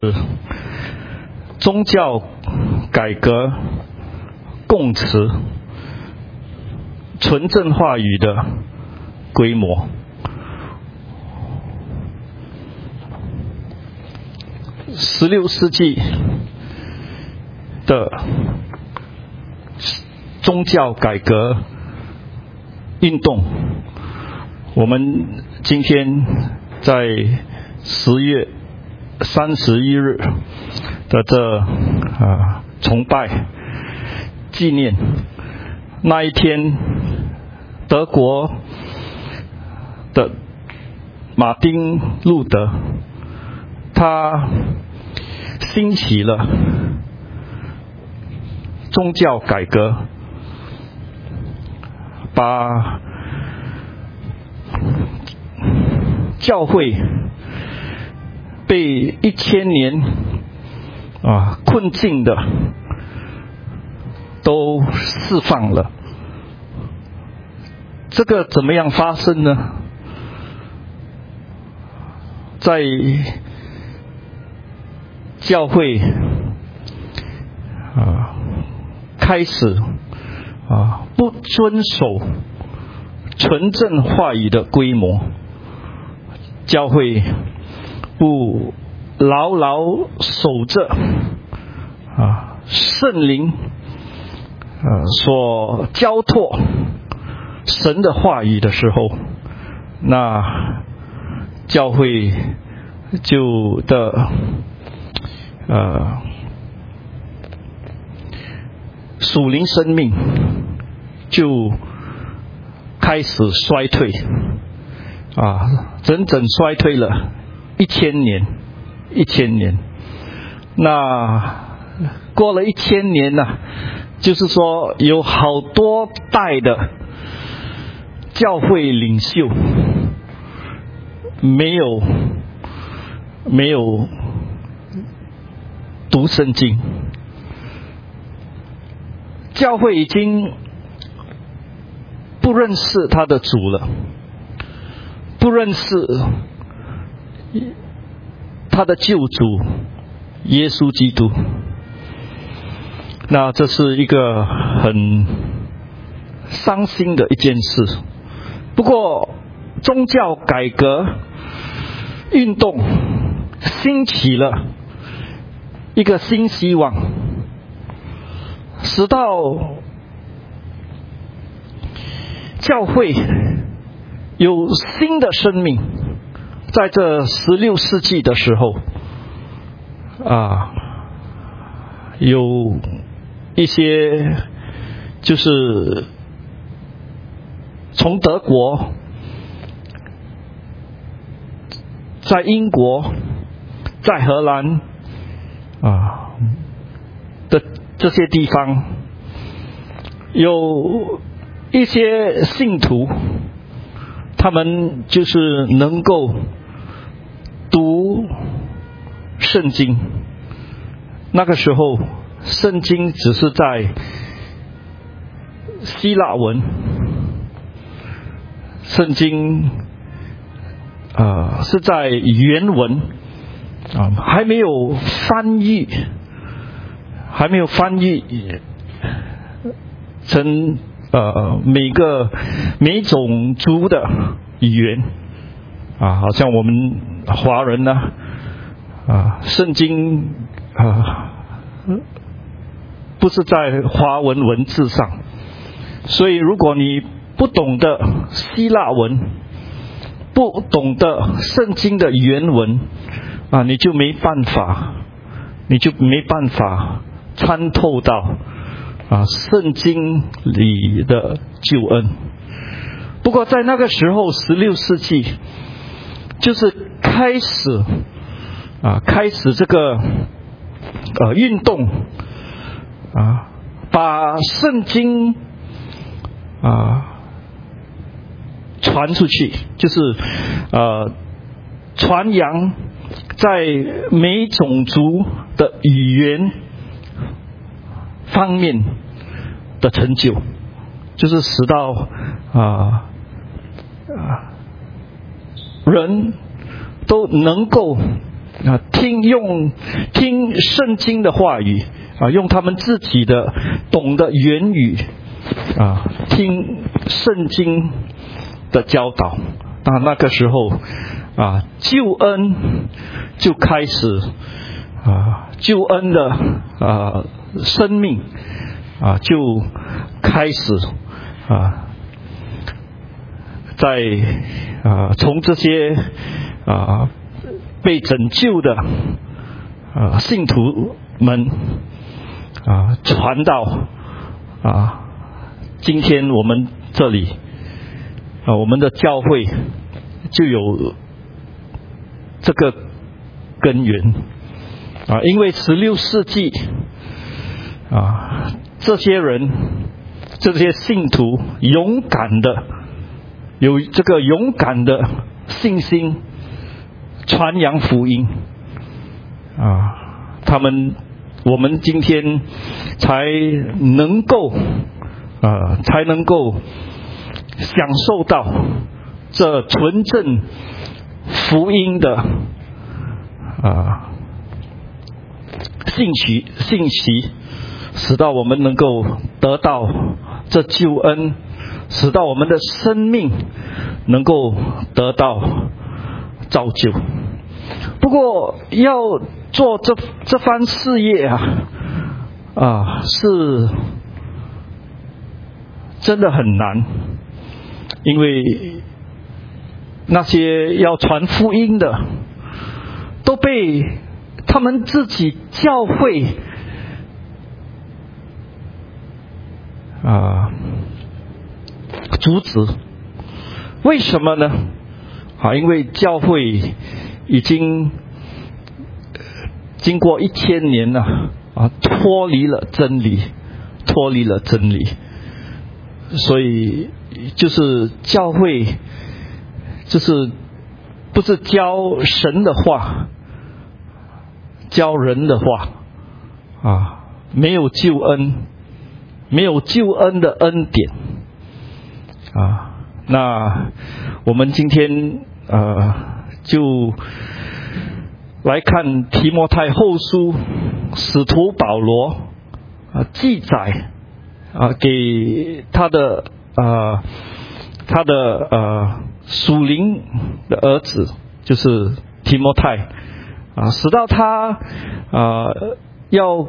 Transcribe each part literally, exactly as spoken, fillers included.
宗教改革共持纯正话语的规模。十六世纪的宗教改革运动，我们今天在十月三十一日的这啊崇拜纪念那一天，德国的马丁路德他兴起了宗教改革，把教会被一千年啊困境的都释放了。这个怎么样发生呢？在教会啊开始啊不遵守纯正话语的规模，教会不牢牢守着啊圣灵啊所交托神的话语的时候，那教会就的呃属灵生命就开始衰退啊，整整衰退了一千年，一千年。那过了一千年呢、啊，就是说有好多代的教会领袖没有没有读圣经，教会已经不认识他的主了，不认识他的救主耶稣基督。那这是一个很伤心的一件事。不过宗教改革运动兴起了一个新希望，使到教会有新的生命。在这十六世纪的时候啊，有一些就是从德国在英国在荷兰啊的这些地方，有一些信徒，他们就是能够读圣经。那个时候圣经只是在希腊文，圣经呃是在原文啊，还没有翻译，还没有翻译成呃每个每种族的语言啊，好像我们华人呢啊，圣经啊不是在华文文字上，所以如果你不懂得希腊文，不懂得圣经的原文啊，你就没办法，你就没办法参透到啊圣经里的救恩。不过在那个时候，十六世纪就是开始啊开始这个呃运动啊，把圣经啊传出去，就是呃传扬在每种族的语言方面的成就，就是使到啊啊人都能够啊，听用听圣经的话语啊，用他们自己的懂的言语啊，听圣经的教导。那那个时候啊，救恩就开始啊，救恩的啊生命啊就开始啊，在啊从这些啊被拯救的啊信徒们啊传到啊今天我们这里啊，我们的教会就有这个根源啊，因为十六世纪啊，这些人这些信徒勇敢的有这个勇敢的信心传扬福音啊，他们我们今天才能够啊才能够享受到这纯正福音的啊信息信息，使到我们能够得到这救恩，使到我们的生命能够得到造就。不过要做这这番事业啊啊是真的很难，因为那些要传福音的都被他们自己教会啊阻止。为什么呢？啊，因为教会已经经过一千年了啊，脱离了真理，脱离了真理，所以就是教会就是不是教神的话，教人的话啊，没有救恩，没有救恩的恩典啊。那我们今天呃就来看提摩太后书，使徒保罗啊记载啊给他的呃他的呃属灵的儿子，就是提摩太啊，使到他啊要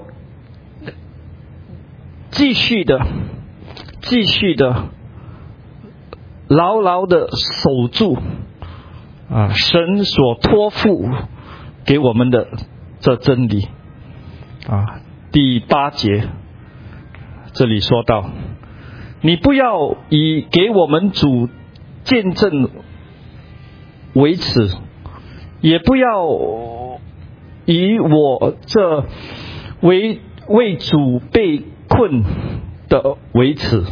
继续的继续的牢牢的守住啊神所托付给我们的这真理啊。第八节这里说到，你不要以给我们主见证为耻，也不要以我这为为主被困的为耻，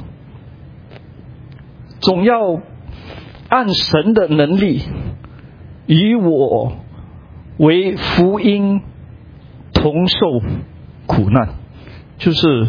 总要按神的能力与我为福音同受苦难。就是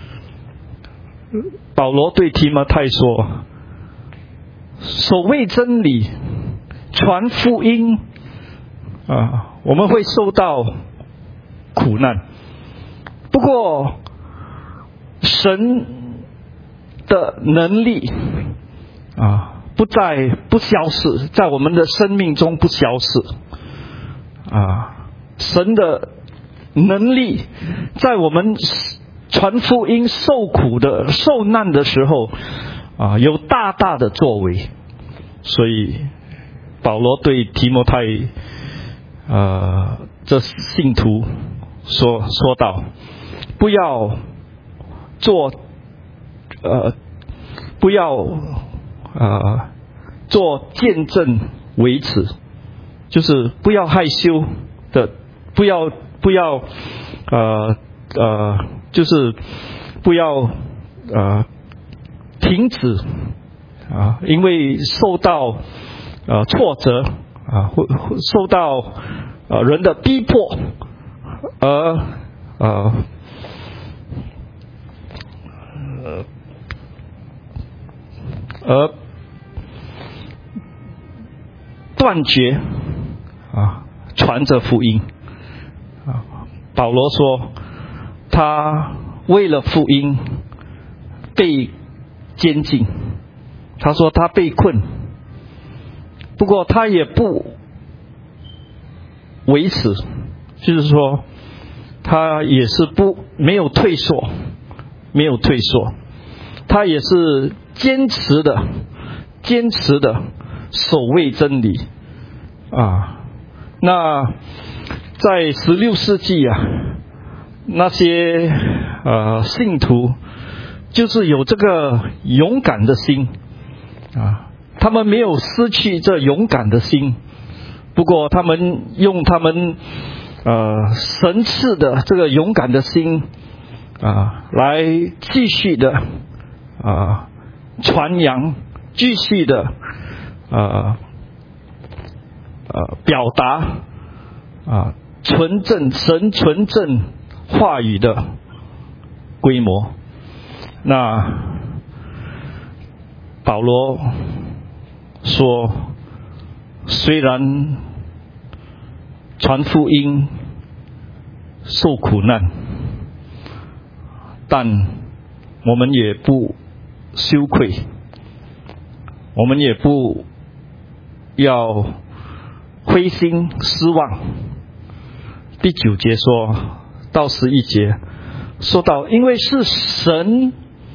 保罗对提摩太说，守卫真理，传福音啊，我们会受到苦难，不过神的能力啊不再不消失，在我们的生命中不消失啊，神的能力在我们传福音受苦的受难的时候啊有大大的作为。所以保罗对提摩太呃这信徒说说道，不要做呃不要呃做见证为耻，就是不要害羞的，不要不要呃呃就是不要呃停止啊，因为受到呃挫折啊，会受到呃人的逼迫，而呃而断绝啊传着福音啊。保罗说，他为了福音被监禁，他说他被困，不过他也不为此，就是说他也是不没有退缩，没有退缩，他也是坚持的，坚持的守卫真理啊。那在十六世纪啊，那些呃信徒就是有这个勇敢的心啊，他们没有失去这勇敢的心，不过他们用他们呃神赐的这个勇敢的心啊，来继续的啊传扬，继续的呃呃表达啊纯正神纯正话语的规模。那保罗说，虽然传福音受苦难，但我们也不羞愧，我们也不要灰心失望。第九节说到十一节说到，因为是神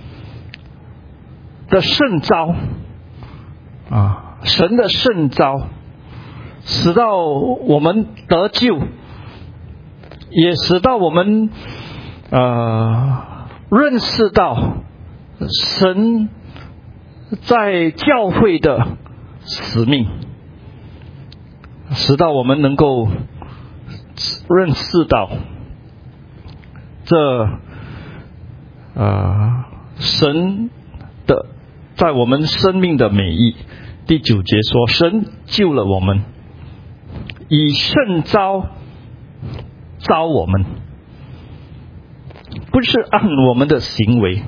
的圣召啊，神的圣召使到我们得救，也使到我们呃认识到神在教会的使命，使到我们能够认识到这呃神的在我们生命的美意。第九节说，神救了我们，以圣召召我们，不是按我们的行为，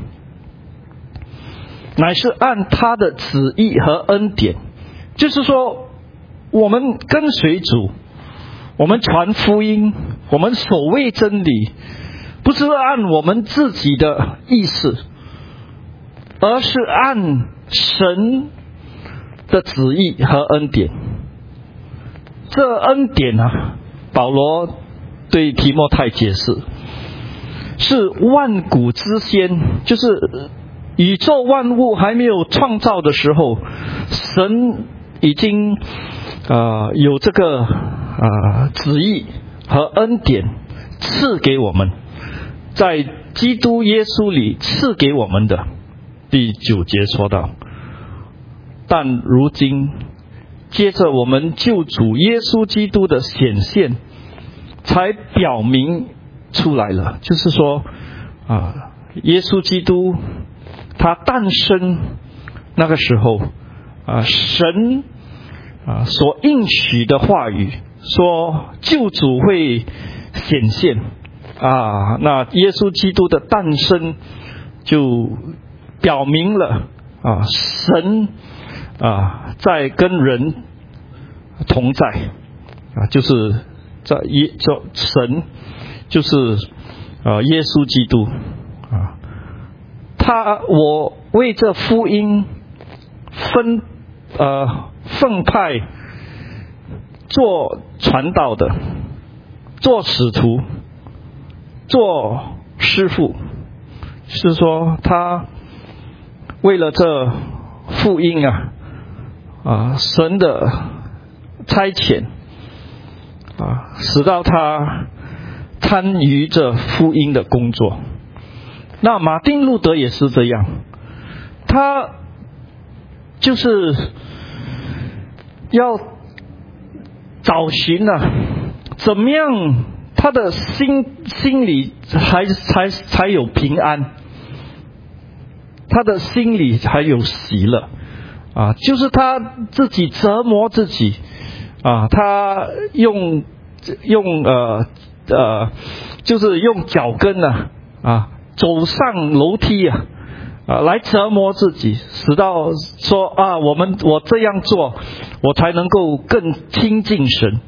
乃是按他的旨意和恩典。就是说，我们跟随主，我们传福音，我们守卫真理，不是按我们自己的意思，而是按神的旨意和恩典。这恩典啊，保罗对提摩太解释，是万古之先，就是宇宙万物还没有创造的时候，神已经呃有这个呃旨意和恩典赐给我们，在基督耶稣里赐给我们的。第九节说到，但如今接着我们救主耶稣基督的显现，才表明出来了。就是说啊，耶稣基督他诞生那个时候啊，神啊所应许的话语说救主会显现啊，那耶稣基督的诞生就表明了啊，神啊在跟人同在啊，就是在耶就神就是啊耶稣基督啊，他我为这福音分呃奉派做传道的，做使徒，做师傅，是说他为了这福音啊啊神的差遣啊，使到他参与这福音的工作。那马丁路德也是这样，他就是要找寻啊，怎么样他的心心里才才才有平安，他的心里才有喜乐啊，就是他自己折磨自己啊，他用用呃呃，就是用脚跟啊啊走上楼梯啊啊来折磨自己，使到说啊，我们我这样做，我才能够更亲近神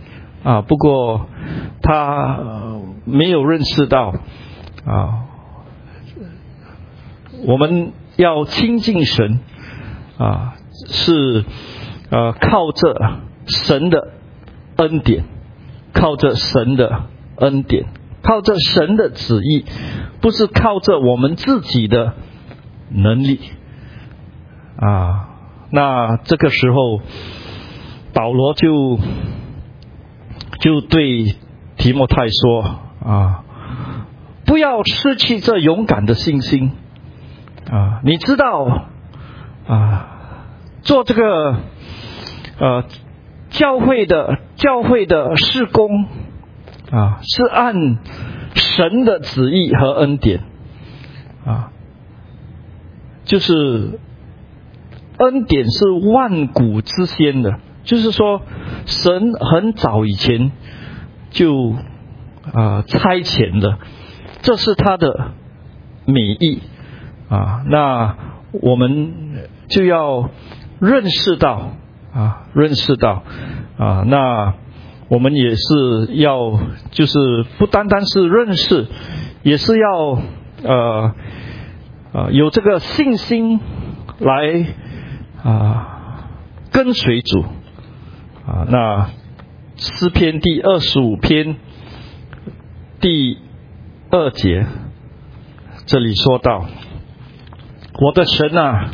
啊，不过他、呃、没有认识到啊，我们要亲近神啊，是呃靠着神的恩典，靠着神的恩典，靠着神的旨意，不是靠着我们自己的能力啊。那这个时候，保罗就就对提摩太说啊，不要失去这勇敢的信心啊！你知道啊，做这个呃教会的教会的事工啊，是按神的旨意和恩典啊，就是恩典是万古之先的，就是说神很早以前就啊差遣了，这是他的美意啊。那我们就要认识到啊，认识到啊，那我们也是要，就是不单单是认识，也是要呃呃有这个信心来啊跟随主啊。那诗篇第二十五篇第二节这里说到，我的神啊，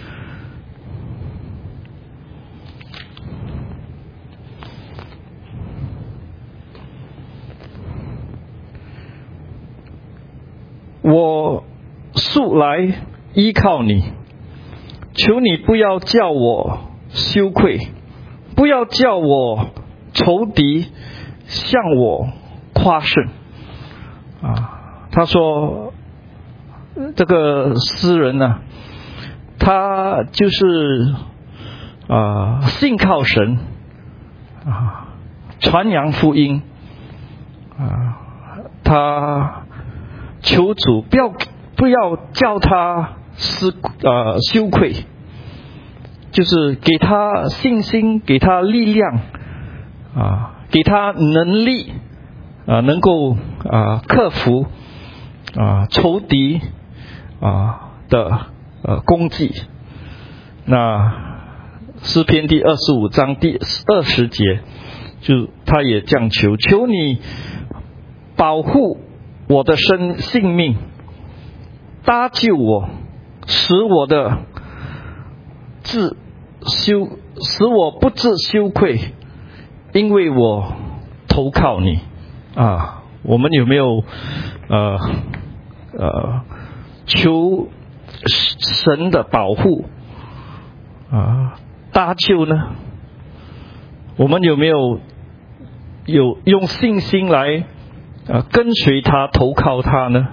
我素来依靠你，求你不要叫我羞愧，不要叫我仇敌向我夸胜啊。他说这个诗人呢、啊，他就是啊信靠神啊，传扬福音啊，他求主不要不要叫他失呃羞愧，就是给他信心，给他力量啊，给他能力啊，能够啊克服啊仇敌啊的呃攻击。那诗篇第二十五章第二十节，就他也这样求，求你保护我的生性命，搭救我，使我的自羞，使我不自羞愧，因为我投靠你啊。我们有没有呃呃求神的保护啊搭救呢？我们有没有有用信心来啊跟随他，投靠他呢？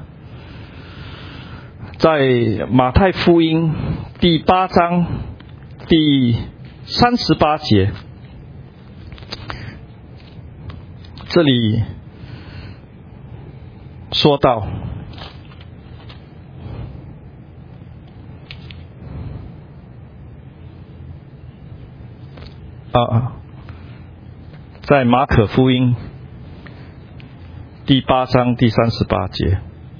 在马太福音第八章第三十八节，这里说到啊，在马可福音第八章第三十八节，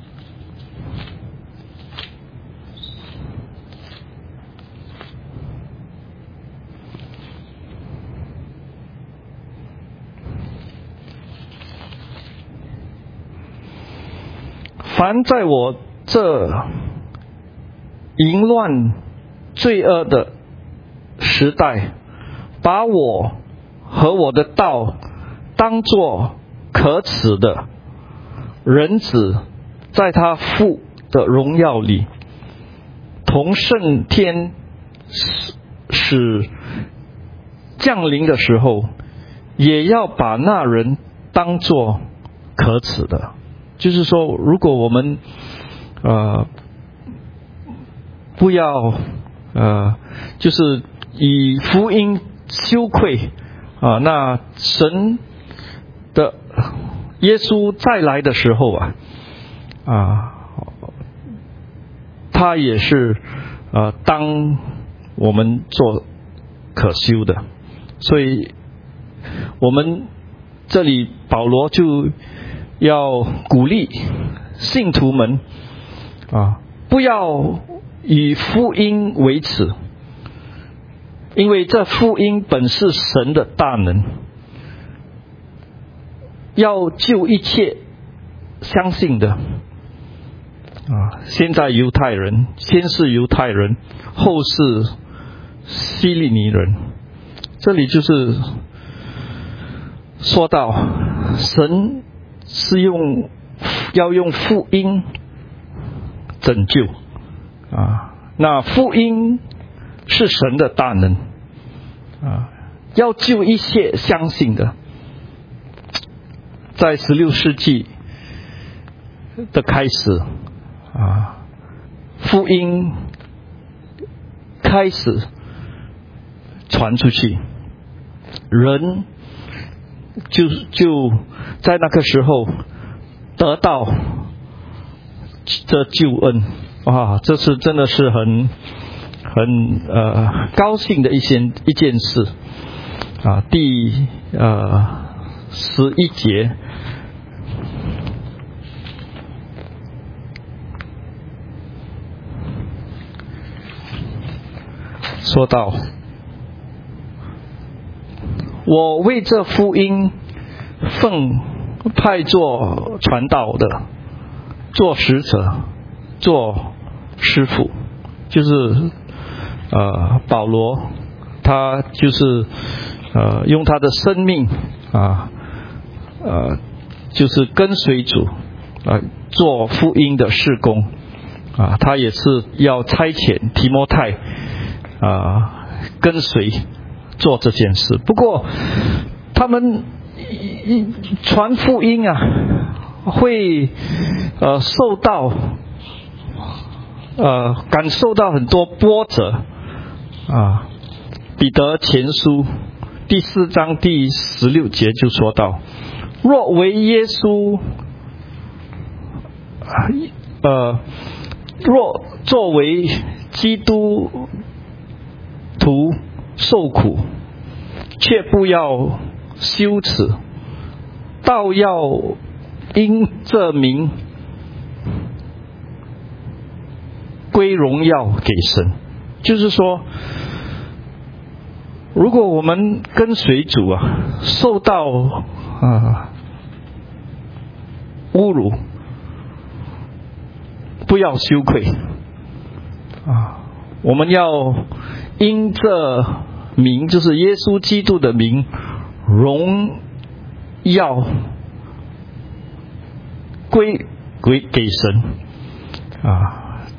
凡在我这淫乱罪恶的时代，把我和我的道当作可耻的，人子在他父的荣耀里同圣天使降临的时候，也要把那人当作可耻的。就是说，如果我们呃不要呃就是以福音羞愧啊，那神的耶稣再来的时候啊啊，他也是呃当我们做可羞的。所以我们这里保罗就要鼓励信徒们啊，不要以福音为耻，因为这福音本是神的大能，要救一切相信的啊。现在犹太人，先是犹太人，后是希利尼人。这里就是说到神是用要用福音拯救啊，那福音是神的大能啊，要救一切相信的。在十六世纪的开始啊，福音开始传出去，人就就在那个时候得到这救恩。哇，这是真的是很很呃高兴的一件一件事啊。第呃十一节说到，我为这福音奉派做传道的，做使者，做师傅，就是呃保罗，他就是呃用他的生命啊呃就是跟随主啊做福音的事工啊，他也是要差遣提摩太啊跟随做这件事。不过他们传福音啊会呃受到呃感受到很多波折啊。彼得前书第四章第十六节就说到，若为耶稣呃若作为基督徒受苦，却不要羞耻，倒要因这名归荣耀给神。就是说，如果我们跟随主啊，受到啊侮辱，不要羞愧啊！我们要因这名，就是耶稣基督的名，荣耀归归给神啊！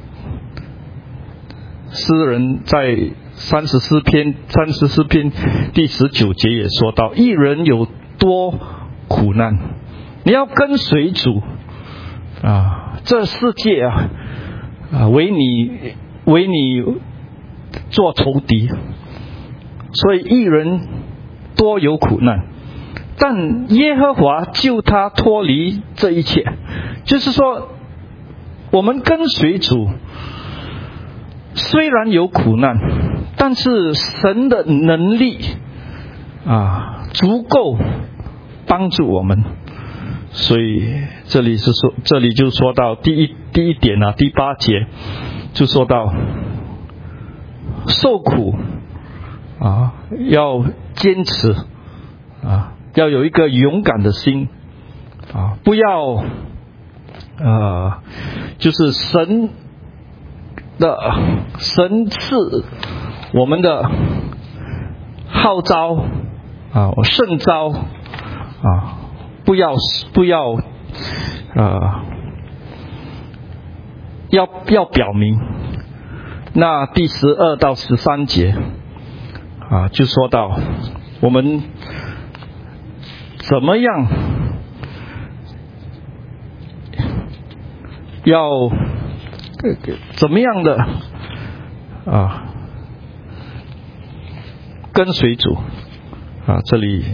诗人在三十四篇三十四篇第十九节也说到，一人有多苦难，你要跟随主啊！这世界啊啊为你为你做仇敌，所以一人多有苦难，但耶和华救他脱离这一切。就是说，我们跟随主虽然有苦难，但是神的能力啊足够帮助我们。所以这里是说，这里就说到第一第一点啊，第八节就说到受苦啊，要坚持啊，要有一个勇敢的心啊，不要呃，就是神的神赐我们的号召啊，圣召啊，不要不要呃，要要表明。那第十二到十三节啊，就说到我们怎么样要怎么样的啊跟随主啊，这里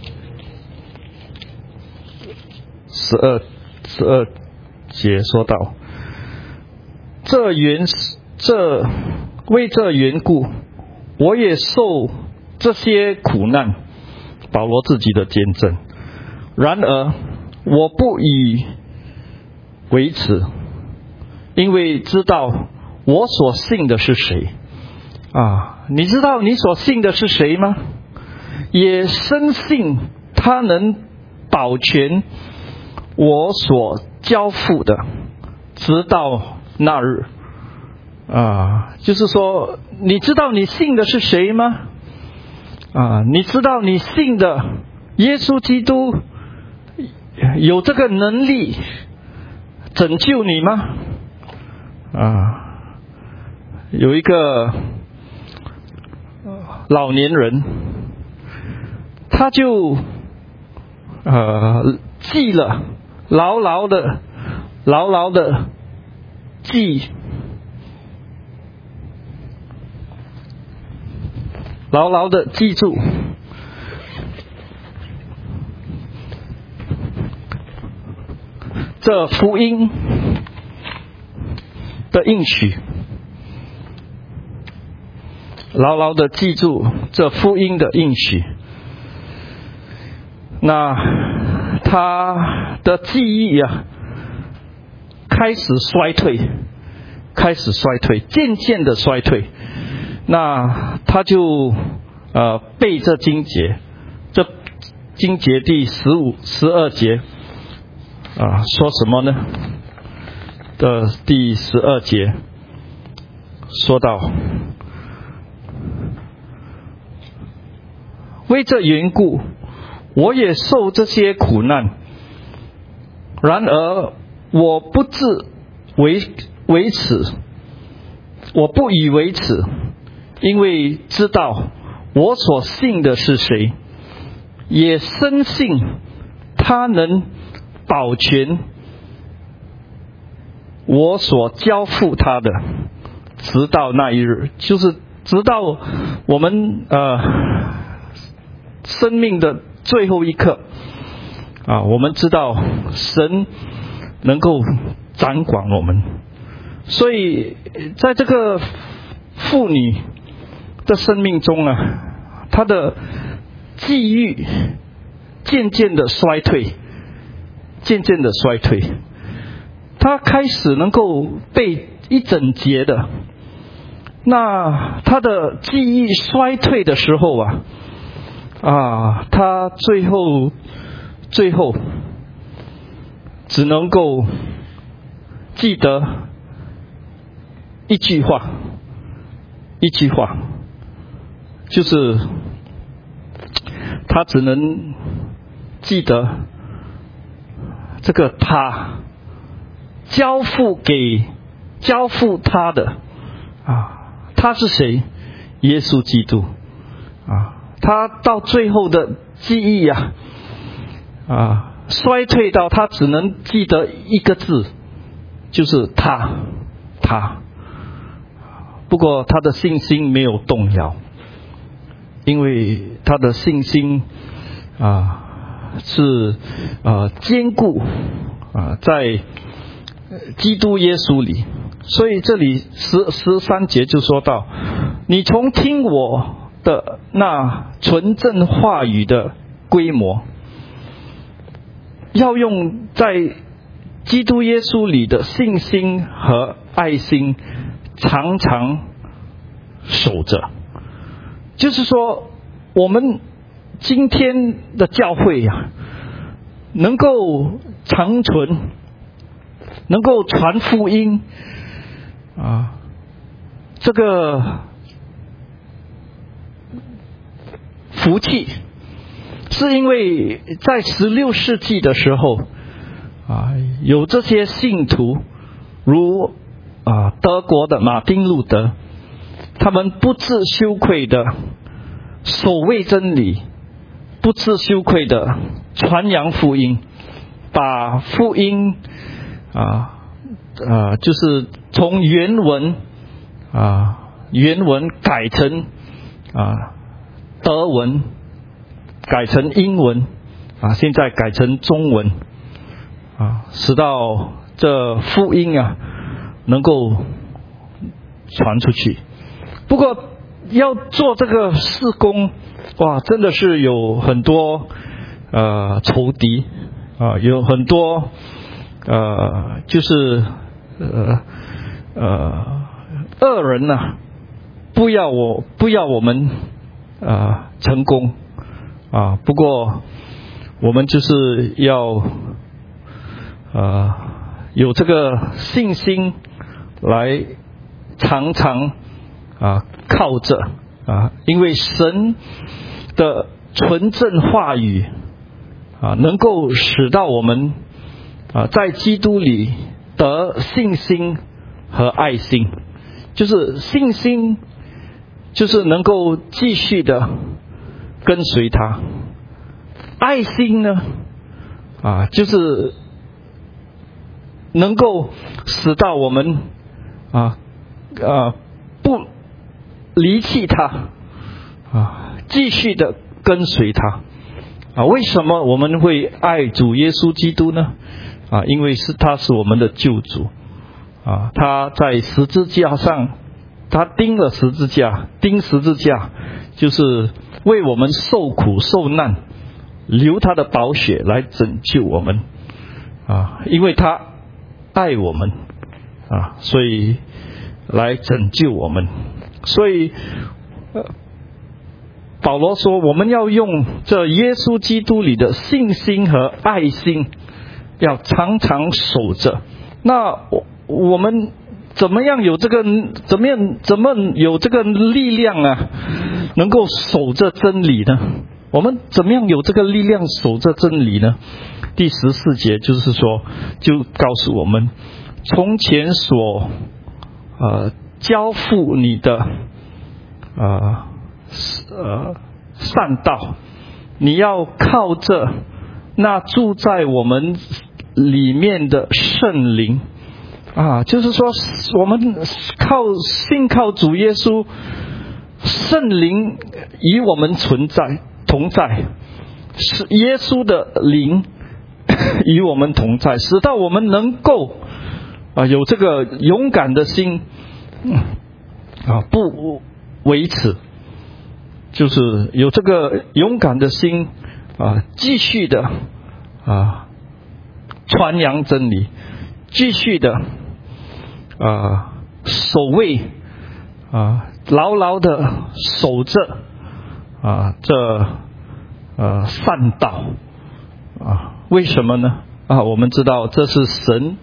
十二十二节说到，这原这为这缘故，我也受这些苦难，保罗自己的见证然而我不以为耻，因为知道我所信的是谁啊！你知道你所信的是谁吗？也深信他能保全我所交付的，直到那日啊！就是说，你知道你信的是谁吗？啊，你知道你信的耶稣基督有这个能力拯救你吗？啊，有一个老年人，他就呃记了，牢牢的、牢牢的记，牢牢的记住这福音的应许，牢牢的记住这福音的应许。那他的记忆啊，开始衰退，开始衰退，渐渐的衰退。那他就呃背这经节，这经节第十五、十二节啊，说什么呢？的第十二节说到，为这缘故，我也受这些苦难，然而我不自为为耻，我不以为耻，因为知道我所信的是谁，也深信他能保全我所交付他的，直到那一日，就是直到我们呃生命的最后一刻啊，我们知道神能够掌管我们，所以在这个妇女的生命中啊，她的际遇渐渐的衰退，渐渐的衰退，她开始能够背一整节的。那她的记忆衰退的时候啊，啊，她最后最后只能够记得一句话，一句话，就是她只能记得这个他交付给交付他的啊，他是谁？耶稣基督啊！他到最后的记忆啊啊衰退到他只能记得一个字，就是他他。不过他的信心没有动摇，因为他的信心啊是啊坚固啊在基督耶稣里。所以这里十十三节就说到，你从听我的那纯正话语的规模，要用在基督耶稣里的信心和爱心常常守着。就是说，我们今天的教会啊，能够长存，能够传福音啊，这个福气是因为在十六世纪的时候啊，有这些信徒，如啊德国的马丁路德，他们不自羞愧的守卫真理，不自羞愧的传扬福音，把福音啊啊就是从原文啊原文改成啊德文，改成英文啊，现在改成中文啊，使到这福音啊能够传出去。不过要做这个事工，哇，真的是有很多呃仇敌啊，有很多呃就是呃呃恶人呐、啊，不要我不要我们啊、呃、成功啊，不过我们就是要呃有这个信心来常常啊靠着啊，因为神的纯正话语啊，能够使到我们啊在基督里得信心和爱心，就是信心就是能够继续的跟随他，爱心呢啊就是能够使到我们啊啊不离弃他啊，继续的跟随他啊。为什么我们会爱主耶稣基督呢？啊，因为是他是我们的救主啊，他在十字架上，他钉了十字架，钉十字架就是为我们受苦受难，流他的宝血来拯救我们啊，因为他爱我们啊，所以来拯救我们。所以呃保罗说我们要用这耶稣基督里的信心和爱心要常常守着。那我们怎么样有这个怎么样怎么有这个力量啊，能够守着真理呢？我们怎么样有这个力量守着真理呢？第十四节就是说，就告诉我们，从前所呃交付你的呃呃善道，你要靠着那住在我们里面的圣灵啊，就是说我们靠信靠主耶稣，圣灵与我们存在同在，是耶稣的灵与我们同在，使到我们能够啊有这个勇敢的心啊，不为耻，就是有这个勇敢的心啊，继续的啊传扬真理，继续的啊守卫啊牢牢的守着啊这呃善道啊。为什么呢？啊，我们知道这是神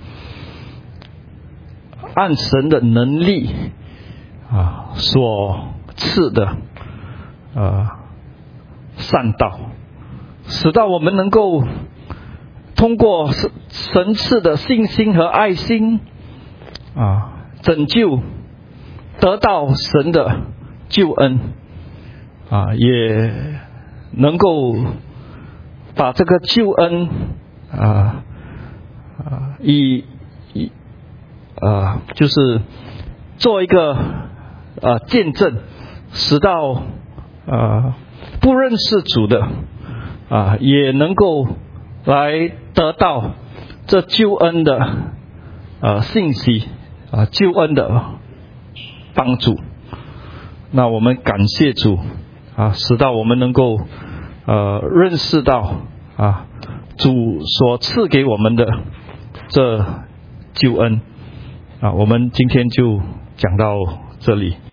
按神的能力啊所赐的啊善道，使到我们能够通过神赐的信心和爱心啊拯救，得到神的救恩啊，也能够把这个救恩啊啊以以啊就是做一个啊见证，使到啊不认识主的啊也能够来得到这救恩的啊信息啊救恩的帮助。那我们感谢主啊，使到我们能够呃认识到啊主所赐给我们的这救恩啊。我们今天就讲到这里。